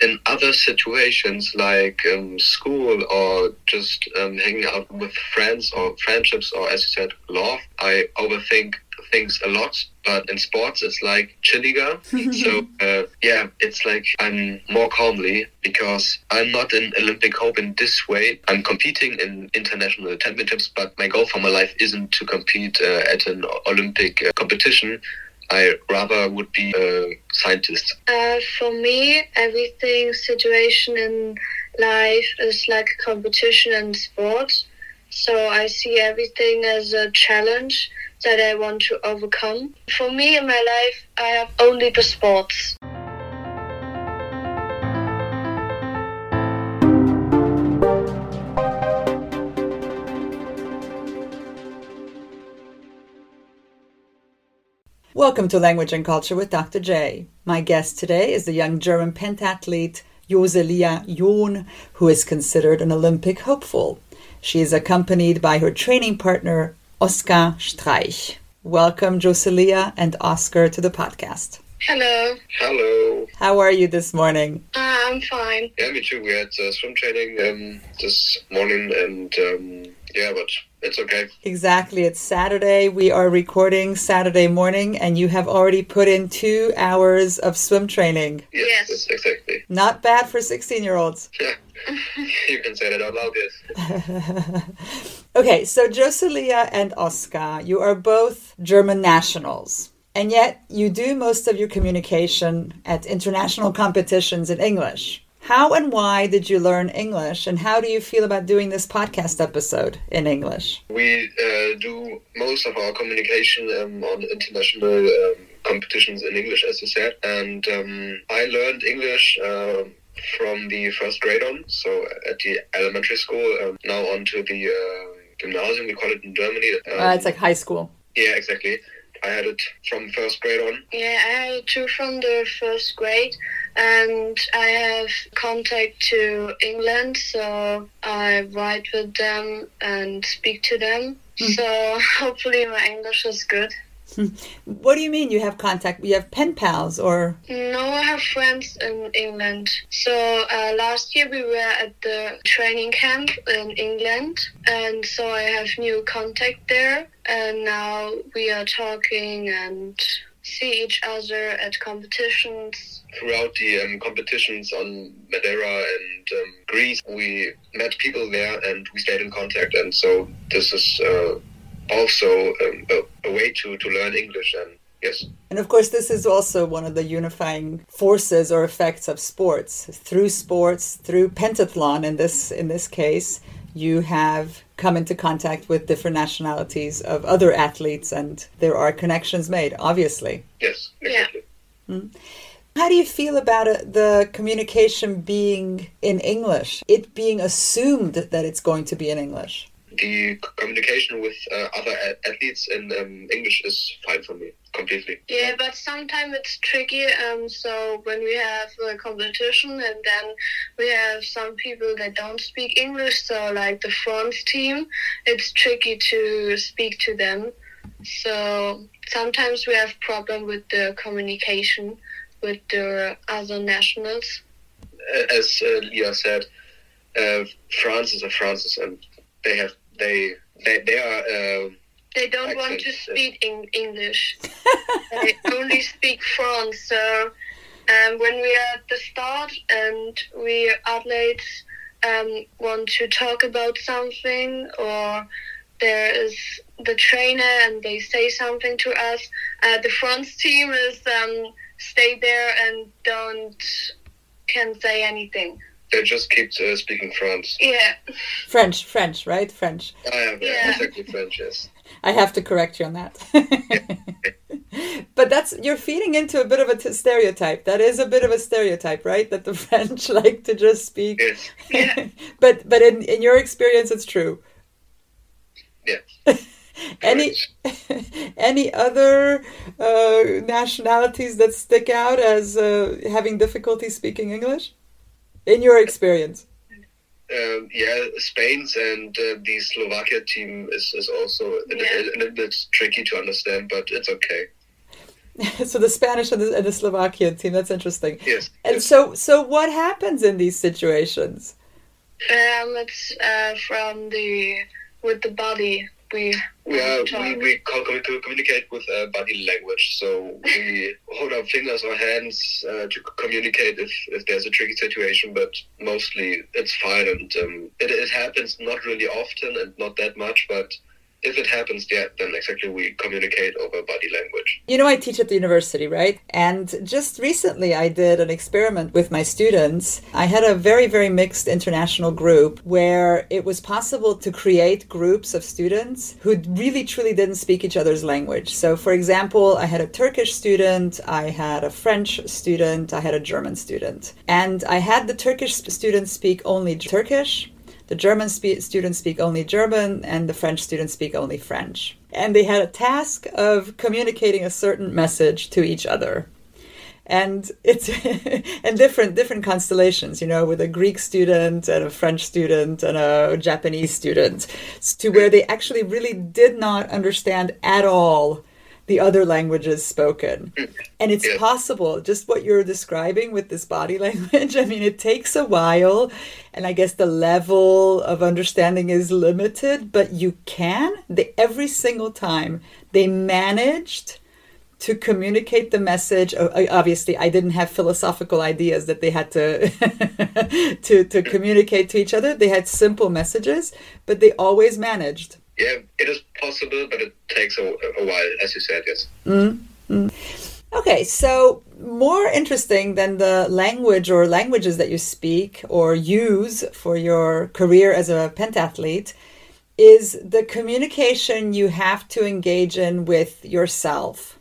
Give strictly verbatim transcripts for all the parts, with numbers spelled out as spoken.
in other situations like um, school or just um, hanging out with friends or friendships or, as you said, love, I overthink things a lot. But in sports, it's like chillier. so, uh, yeah, it's like I'm more calmly because I'm not in Olympic hope in this way. I'm competing in international championships, but my goal for my life isn't to compete uh, at an Olympic uh, competition. I rather would be a scientist. Uh, for me, everything situation in life is like a competition in sports. So I see everything as a challenge that I want to overcome. For me in my life, I have only the sports. Welcome to Language and Culture with Doctor J. My guest today is the young German pentathlete Joselia John, who is considered an Olympic hopeful. She is accompanied by her training partner, Oskar Streich. Welcome, Joselia and Oscar, to the podcast. Hello. Hello. How are you this morning? Uh, I'm fine. Yeah, me too. We had uh, swim training um, this morning and um, yeah, but it's okay. Exactly. It's Saturday. We are recording Saturday morning and you have already put in two hours of swim training. Yes, yes. Exactly. Not bad for sixteen-year-olds. Yeah, you can say that out loud, yes. Okay, so Joselia and Oskar, you are both German nationals. And yet you do most of your communication at international competitions in English. How and why did you learn English, and how do you feel about doing this podcast episode in English? We uh, do most of our communication um, on international um, competitions in English, as you said. And um, I learned English uh, from the first grade on, so at the elementary school, um, now on to the uh, gymnasium, we call it in Germany. Um, uh, it's like high school. Yeah, exactly. I had it from first grade on. Yeah, I had it too from the first grade, and I have contact to England, so I write with them and speak to them. Mm. So hopefully my English is good. What do you mean you have contact? You have pen pals or? No, I have friends in England. So uh, last year we were at the training camp in England, and so I have new contact there. And now we are talking and see each other at competitions. Throughout the um, competitions on Madeira and um, Greece, we met people there and we stayed in contact. And so this is uh, also um, a, a way to, to learn English. And yes. And of course, this is also one of the unifying forces or effects of sports. Through sports, through pentathlon in this in this case, you have come into contact with different nationalities of other athletes, and there are connections made, obviously. Yes, exactly. Yeah. Mm-hmm. How do you feel about it, the communication being in English, it being assumed that it's going to be in English? The communication with uh, other athletes in um, English is fine for me, completely. Yeah, but sometimes it's tricky. Um, so when we have a competition and then we have some people that don't speak English, so like the France team, it's tricky to speak to them. So sometimes we have problem with the communication with the other nationals. As uh, Leah said, uh, France is a Francis, and they have they they they are. Uh, they don't accent, want to speak in English. They only speak France. So um, when we are at the start and we athletes um, want to talk about something, or there is the trainer and they say something to us, uh, the France team is um, stay there and don't can say anything. They just keep uh, speaking French. Yeah. French, French, right? French. I have yeah. exactly French, yes. I have to correct you on that. But that's, you're feeding into a bit of a t- stereotype. That is a bit of a stereotype, right? That the French like to just speak. Yes. Yeah. but but in, in your experience, it's true. Yeah. Any any other uh, nationalities that stick out as uh, having difficulty speaking English? In your experience? Um, yeah, Spain's and uh, the Slovakia team is, is also a, yeah. a, a little bit tricky to understand, but it's okay. So the Spanish and the, and the Slovakian team, that's interesting. Yes. And yes. so so what happens in these situations? Um, it's uh, from the with the body. We Yeah, we, we co- co- communicate with uh, body language. So we hold our fingers or hands uh, to communicate if, if there's a tricky situation, but mostly it's fine. And um, it, it happens not really often and not that much, but if it happens, yeah, then exactly we communicate over body language. You know, I teach at the university, right? And just recently I did an experiment with my students. I had a very, very mixed international group where it was possible to create groups of students who really, truly didn't speak each other's language. So, for example, I had a Turkish student, I had a French student, I had a German student. And I had the Turkish students speak only Turkish. The German spe- students speak only German, and the French students speak only French. And they had a task of communicating a certain message to each other. And it's and different different constellations, you know, with a Greek student and a French student and a Japanese student, to where they actually really did not understand at all the other languages spoken. And it's Yeah. possible, just what you're describing with this body language. I mean, it takes a while, and I guess the level of understanding is limited, but you can. They, every single time they managed to communicate the message. Obviously, I didn't have philosophical ideas that they had to, to, to communicate to each other. They had simple messages, but they always managed. Yeah, it is possible, but it takes a, a while, as you said, yes. Mm-hmm. Okay, so more interesting than the language or languages that you speak or use for your career as a pentathlete is the communication you have to engage in with yourself.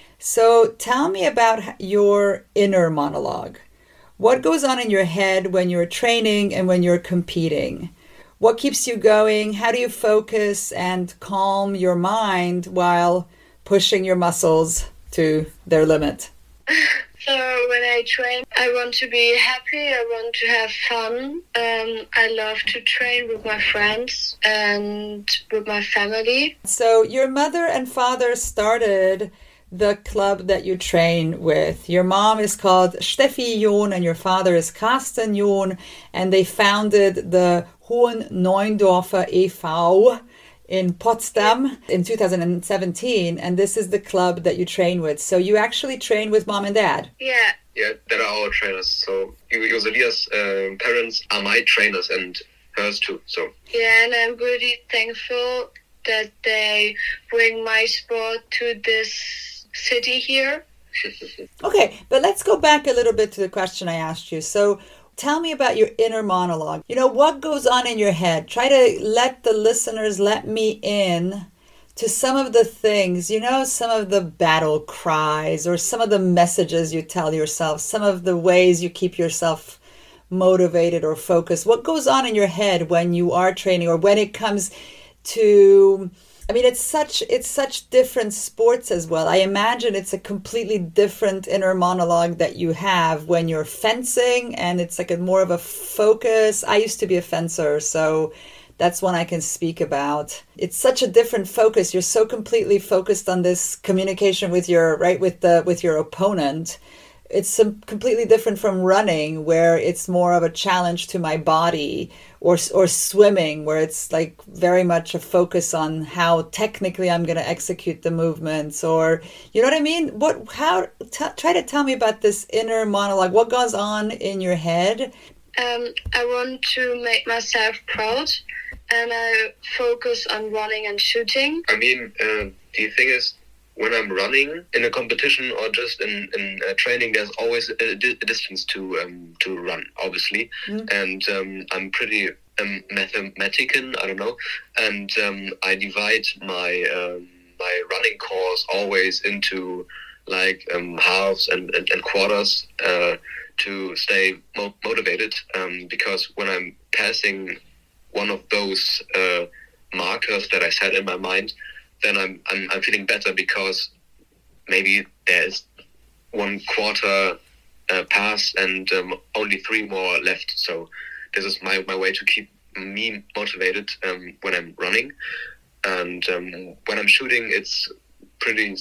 So tell me about your inner monologue. What goes on in your head when you're training and when you're competing? What keeps you going? How do you focus and calm your mind while pushing your muscles to their limit? So when I train, I want to be happy. I want to have fun. Um, I love to train with my friends and with my family. So your mother and father started the club that you train with. Your mom is called Steffi John and your father is Carsten John, and they founded the Hohen Neundorfer e V in Potsdam in two thousand seventeen, and this is the club that you train with. So you actually train with mom and dad? Yeah. Yeah, that are our trainers. So Joselia's uh, parents are my trainers and hers too. So yeah, and I'm really thankful that they bring my sport to this city here. Okay, but let's go back a little bit to the question I asked you. So tell me about your inner monologue. You know, what goes on in your head? Try to let the listeners let me in to some of the things, you know, some of the battle cries or some of the messages you tell yourself, some of the ways you keep yourself motivated or focused. What goes on in your head when you are training or when it comes to... I mean, it's such it's such different sports as well. I imagine it's a completely different inner monologue that you have when you're fencing, and it's like a more of a focus. I used to be a fencer, so that's one I can speak about. It's such a different focus. You're so completely focused on this communication with your right with the with your opponent. It's some, completely different from running, where it's more of a challenge to my body, or or swimming, where it's like very much a focus on how technically I'm going to execute the movements, or you know what I mean? What? How? T- try to tell me about this inner monologue. What goes on in your head? Um, I want to make myself proud, and I focus on running and shooting. I mean, uh, the thing is, when I'm running in a competition or just in, in uh, training, there's always a, di- a distance to um, to run, obviously. Mm. And um, I'm pretty um, mathematician, I don't know. And um, I divide my um, my running course always into like um, halves and, and, and quarters uh, to stay mo- motivated. Um, because when I'm passing one of those uh, markers that I set in my mind, then I'm, I'm I'm feeling better, because maybe there's one quarter uh, past and um, only three more left. So this is my, my way to keep me motivated um, when I'm running. And um, when I'm shooting, it's pretty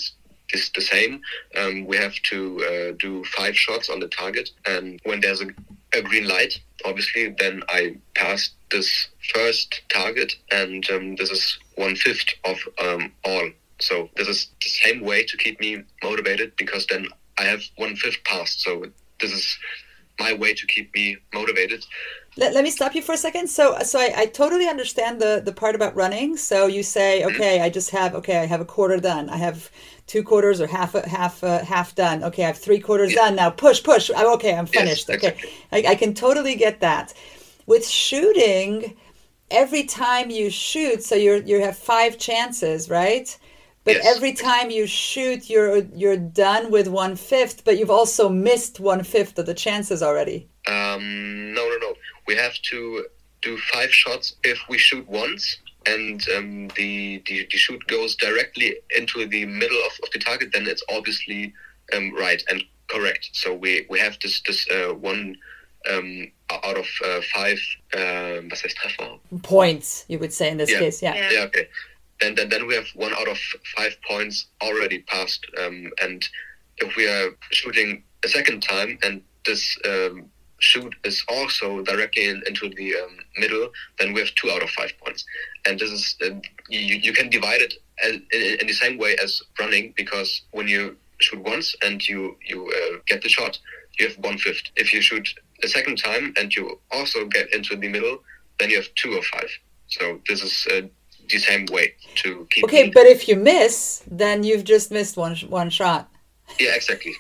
is the same. Um, we have to uh, do five shots on the target, and when there's a, a green light, obviously, then I pass this first target, and um, this is one fifth of um, all. So this is the same way to keep me motivated, because then I have one fifth passed. So this is my way to keep me motivated. Let, let me stop you for a second. So, so I, I totally understand the, the part about running. So you say, okay, mm-hmm. I just have, okay, I have a quarter done. I have two quarters or half, half, uh, half done. Okay, I have three quarters yeah. done. Now push, push. I'm okay, I'm finished. Yes, okay, exactly. I, I can totally get that. With shooting, every time you shoot, so you you have five chances, right? But yes. every time you shoot, you're you're done with one fifth, but you've also missed one fifth of the chances already. Um, no, no, no. We have to do five shots if we shoot once, and um, the, the the shoot goes directly into the middle of, of the target. Then it's obviously um, right and correct. So we, we have this this uh, one um, out of uh, five. Um, was heißt Treffer? Points, you would say in this yeah. case, yeah. Yeah. Yeah. Okay. And then, then we have one out of five points already passed. Um, and if we are shooting a second time and this um, shoot is also directly in, into the um, middle, then we have two out of five points. And this is uh, you, you can divide it as, in, in the same way as running, because when you shoot once and you you uh, get the shot, you have one fifth. If you shoot a second time and you also get into the middle, then you have two of five. So this is uh, the same way to keep. Okay, me. But if you miss, then you've just missed one one shot. Yeah, exactly.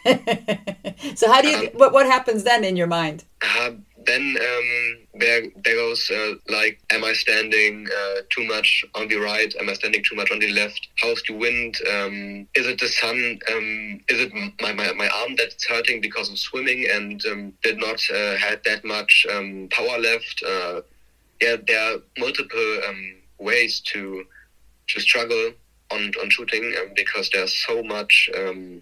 So how do you? Um, what what happens then in your mind? Uh, then um, there there goes uh, like, am I standing uh, too much on the right? Am I standing too much on the left? How's the wind? Um, is it the sun? Um, is it my, my, my arm that's hurting because of swimming and um, did not uh, had that much um, power left? Uh, yeah, there are multiple um, ways to to struggle on on shooting um, because there's so much. Um,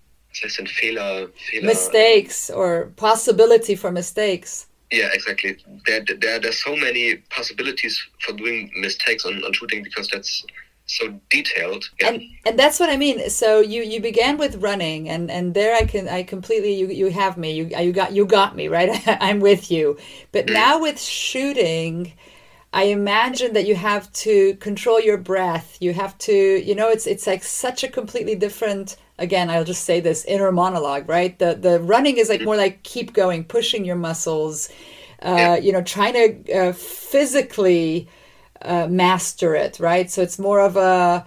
Fehler, Fehler, mistakes or possibility for mistakes. Yeah, exactly. There, there, there's so many possibilities for doing mistakes on, on shooting because that's so detailed. Yeah. And and that's what I mean. So you, you began with running, and, and there I can I completely you you have me. You you got you got me right. I'm with you. But mm. now with shooting, I imagine that you have to control your breath. You have to, you know, it's it's like such a completely different. Again, I'll just say this inner monologue, right? The the running is like more like keep going, pushing your muscles, uh, yeah. you know, trying to uh, physically uh, master it, right? So it's more of a,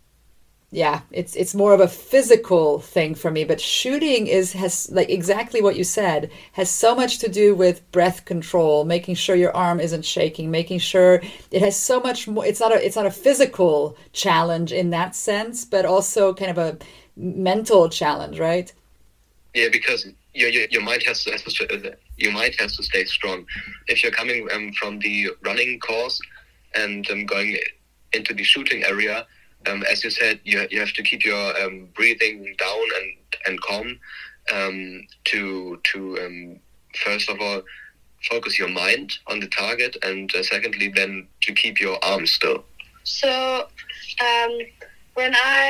yeah, it's it's more of a physical thing for me. But shooting is has like exactly what you said, has so much to do with breath control, making sure your arm isn't shaking, making sure it has so much more. It's not a it's not a physical challenge in that sense, but also kind of a mental challenge, right? Yeah, because your your, your mind has to, has to you might have to stay strong. If you're coming um, from the running course and um, going into the shooting area, um, as you said, you you have to keep your um, breathing down and and calm um, to to um, first of all focus your mind on the target, and uh, secondly then to keep your arms still. So um, when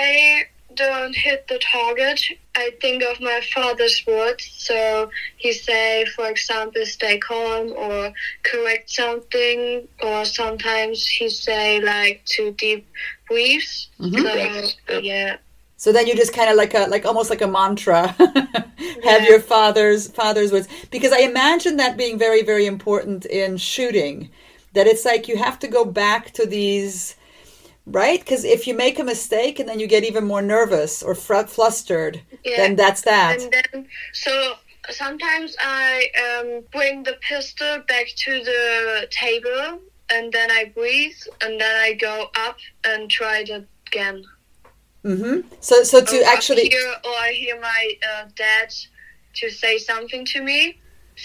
I don't hit the target, I think of my father's words. So he say, for example, stay calm or correct something, or sometimes he say like to deep breathes. Mm-hmm. So yeah. So then you just kind of like a like almost like a mantra have yeah. your father's father's words, because I imagine that being very very important in shooting, that it's like you have to go back to these. Right? Because if you make a mistake and then you get even more nervous or fr- flustered, yeah. then that's that. And then, so sometimes I um, bring the pistol back to the table, and then I breathe, and then I go up and try it again. Mm-hmm. So, so to or actually... Hear, or I hear my uh, dad to say something to me.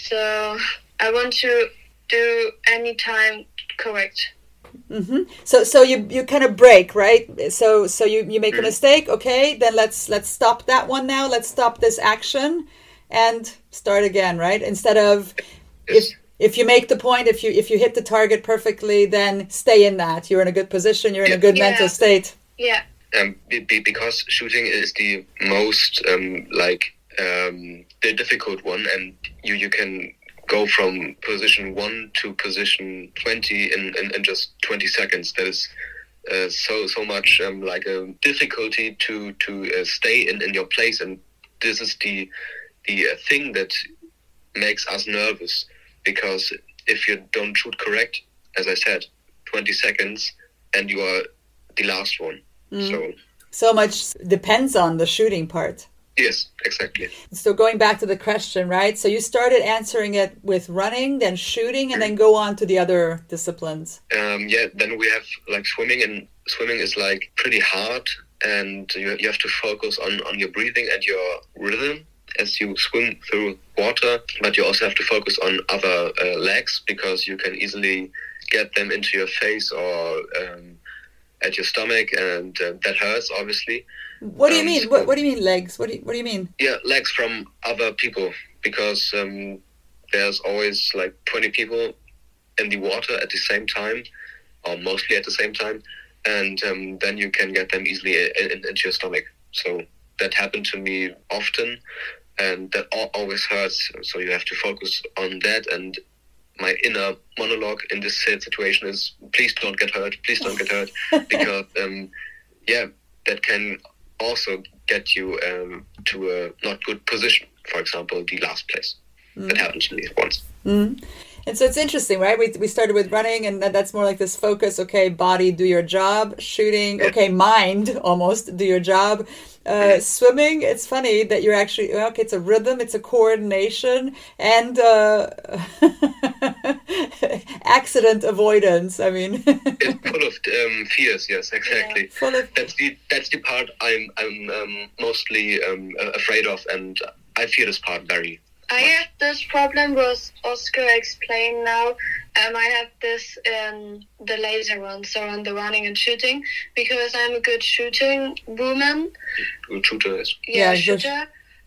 So I want to do any time correct. Mm-hmm. So so you you kind of break, right? So so you, you make a mistake, okay? Then let's let's stop that one now. Let's stop this action and start again, right? Instead of if if you make the point, if you if you hit the target perfectly, then stay in that. You're in a good position. You're in a good yeah. mental state. Yeah. um, be, be, because shooting is the most um, like um, the difficult one, and you you can go from position one to position twenty in, in, in just twenty seconds. That is uh, so so much um, like a difficulty to to uh, stay in, in your place, and this is the the uh, thing that makes us nervous, because if you don't shoot correct, as I said, twenty seconds, and you are the last one. Mm. So so much depends on the shooting part. Yes, exactly. So going back to the question, right? So you started answering it with running, then shooting, and then go on to the other disciplines. Um, yeah, then we have like swimming, and swimming is like pretty hard, and you you have to focus on, on your breathing and your rhythm as you swim through water, but you also have to focus on other uh, legs, because you can easily get them into your face or um, at your stomach, and uh, that hurts, obviously. What do you um, mean? So, what, what do you mean legs? What do you, what do you mean? Yeah, legs from other people, because um, there's always like twenty people in the water at the same time, or mostly at the same time, and um, then you can get them easily in, in, into your stomach. So that happened to me often, and that always hurts. So you have to focus on that, and my inner monologue in this situation is, please don't get hurt, please don't get hurt, because um, yeah, that can also get you um, to a not good position. For example, the last place. Mm. That happened to me once. Mm. And so it's interesting, right? We we started with running, and that's more like this focus. Okay, body, do your job. Shooting, yeah. Okay, mind, almost do your job. Uh, mm. Swimming, it's funny that you're actually, okay, it's a rhythm, it's a coordination, and uh, accident avoidance. I mean, it's full of um, fears. Yes, exactly. Yeah, full of... That's the that's the part I'm I'm um, mostly um, afraid of, and I fear this part very. I have this problem with Oscar explained now. Um, I have this in the laser run, so on the running and shooting, because I'm a good shooting woman. Good shooter, yes. Yeah, yeah shooter.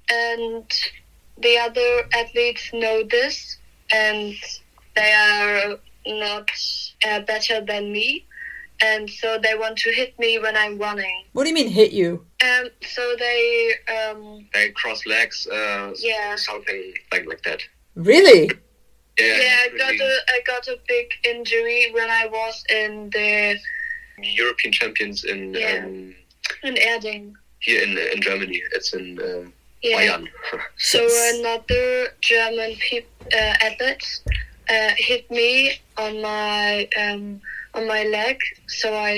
And the other athletes know this, and they are not uh, better than me. And so they want to hit me when I'm running. What do you mean hit you? Um, so they... Um, they cross legs, uh, yeah. something like, like that. Really? Yeah, yeah I, got a, I got a big injury when I was in the... European champions in... Yeah. Um, in Erding. Here in in Germany. It's in uh, yeah. Bayern. So another German pe- uh, athlete uh, hit me on my... Um, on my leg, so I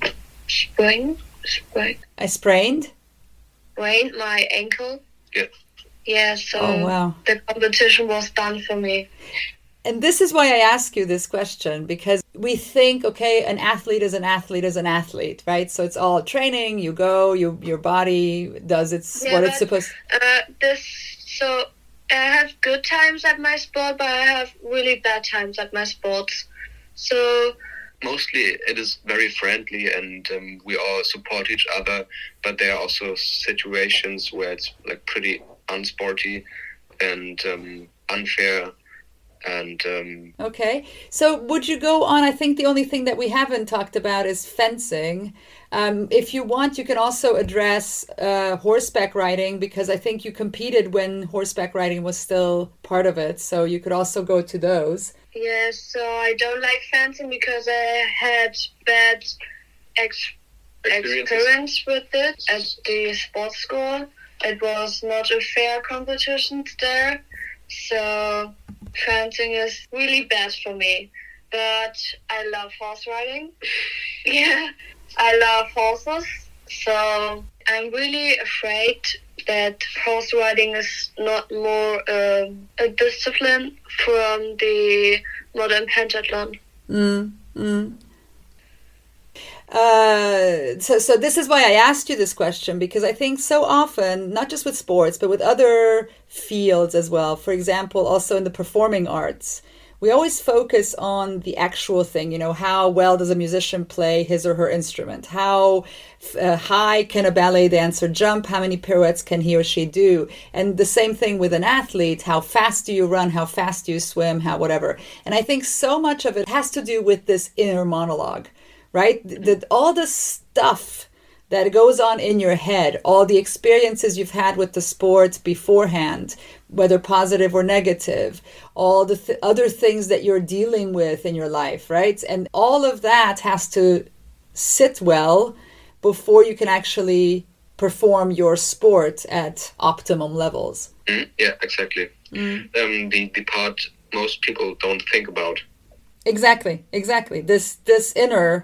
sprained, sprained. I sprained? Sprained my ankle. Yeah. Yeah, so oh, wow. The competition was done for me. And this is why I ask you this question, because we think, okay, an athlete is an athlete is an athlete, right? So it's all training, you go, you your body does its yeah, what but, it's supposed to. Uh, this, so I have good times at my sport, but I have really bad times at my sports. So... Mostly it is very friendly, and um, we all support each other, but there are also situations where it's like pretty unsporty and um, unfair. And um, okay, so would you go on? I think the only thing that we haven't talked about is fencing. Um, if you want, you can also address uh, horseback riding, because I think you competed when horseback riding was still part of it, so you could also go to those. Yes, so I don't like fencing because I had bad ex- experience with it at the sports school. It was not a fair competition there, so fencing is really bad for me. But I love horse riding. Yeah, I love horses, so I'm really afraid that horse riding is not more um, a discipline from the modern pentathlon. Mm, mm. Uh, so, so this is why I asked you this question, because I think so often, not just with sports, but with other fields as well, for example, also in the performing arts, we always focus on the actual thing, you know, how well does a musician play his or her instrument? How uh, high can a ballet dancer jump? How many pirouettes can he or she do? And the same thing with an athlete. How fast do you run? How fast do you swim? How whatever. And I think so much of it has to do with this inner monologue, right? That all the stuff that goes on in your head, all the experiences you've had with the sport beforehand, whether positive or negative, all the th- other things that you're dealing with in your life, right? And all of that has to sit well before you can actually perform your sport at optimum levels. Mm, yeah, exactly. Mm. Um, the, the part most people don't think about. Exactly, exactly. This this inner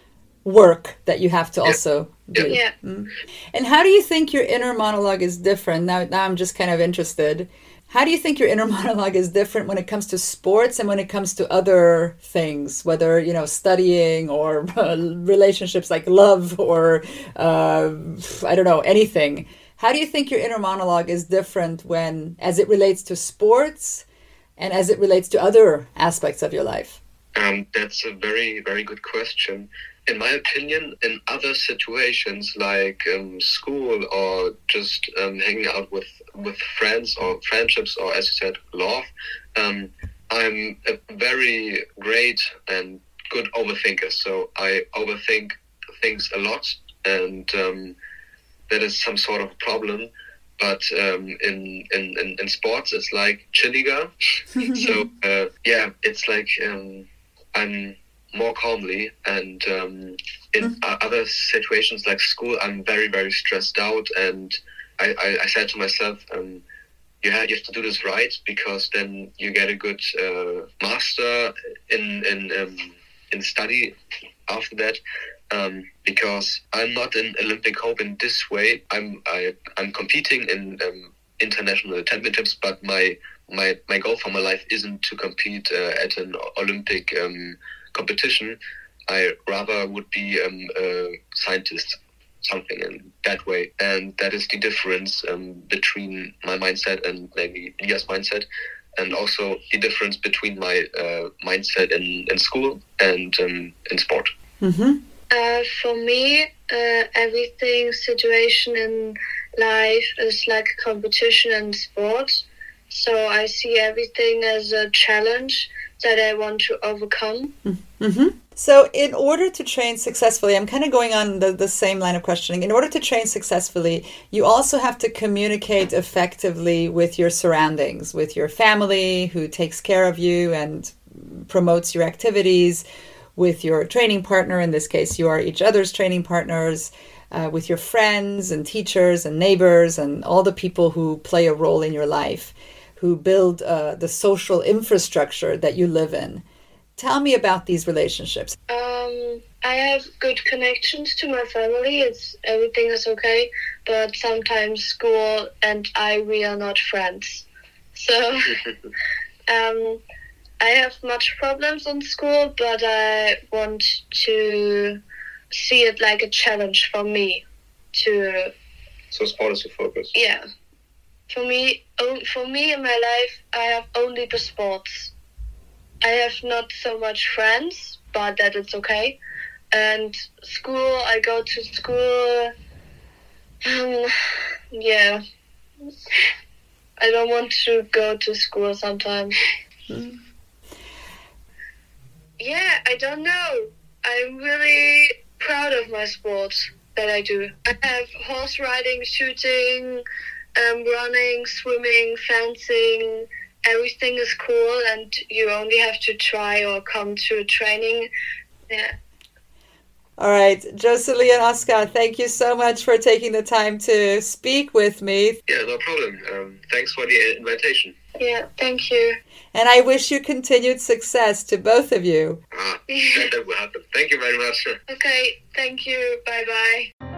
work that you have to yeah. also do. Yeah. Mm. And how do you think your inner monologue is different? Now, now I'm just kind of interested. How do you think your inner monologue is different when it comes to sports and when it comes to other things, whether, you know, studying or uh, relationships like love or, uh, I don't know, anything? How do you think your inner monologue is different when, as it relates to sports and as it relates to other aspects of your life? Um, that's a very, very good question. In my opinion, in other situations like um, school or just um, hanging out with, with friends or friendships or, as you said, love, um, I'm a very great and good overthinker. So I overthink things a lot, and um, that is some sort of problem. But um, in, in, in, in sports, it's like chilliger. So, uh, yeah, it's like um, I'm more calmly, and um, in mm-hmm. other situations like school, I'm very, very stressed out, and I, I, I said to myself, um, you, have, you have to do this right, because then you get a good uh, master in in um, in study after that, um, because I'm not in Olympic hope in this way. I'm I, I'm competing in um, international championships, but my my my goal for my life isn't to compete uh, at an Olympic um, competition. I rather would be um, a scientist, something in that way. And that is the difference um, between my mindset and maybe Lia's mindset, and also the difference between my uh, mindset in, in school and um, in sport. Mm-hmm. Uh, for me, uh, everything situation in life is like a competition in sports. So I see everything as a challenge that I want to overcome. Mm-hmm. So in order to train successfully, I'm kind of going on the, the same line of questioning. In order to train successfully, you also have to communicate effectively with your surroundings, with your family who takes care of you and promotes your activities, with your training partner. In this case, you are each other's training partners, uh, with your friends and teachers and neighbors and all the people who play a role in your life, who build uh, the social infrastructure that you live in. Tell me about these relationships. Um, I have good connections to my family. It's everything is okay, but sometimes school and I, we are not friends. So um, I have much problems in school, but I want to see it like a challenge for me to... So sport is your focus? Yeah. For me, for me in my life, I have only the sports. I have not so much friends, but that it's okay. And school, I go to school. Um, yeah, I don't want to go to school sometimes. Mm. Yeah, I don't know. I'm really proud of my sports that I do. I have horse riding, shooting, Um, running, swimming, fencing, everything is cool, and you only have to try or come to training. Yeah. All right, Joselie and Oskar, thank you so much for taking the time to speak with me. Yeah, no problem. Um, thanks for the invitation. Yeah, thank you. And I wish you continued success to both of you. Ah, that, that will happen. Thank you very much. Okay, thank you. Bye-bye.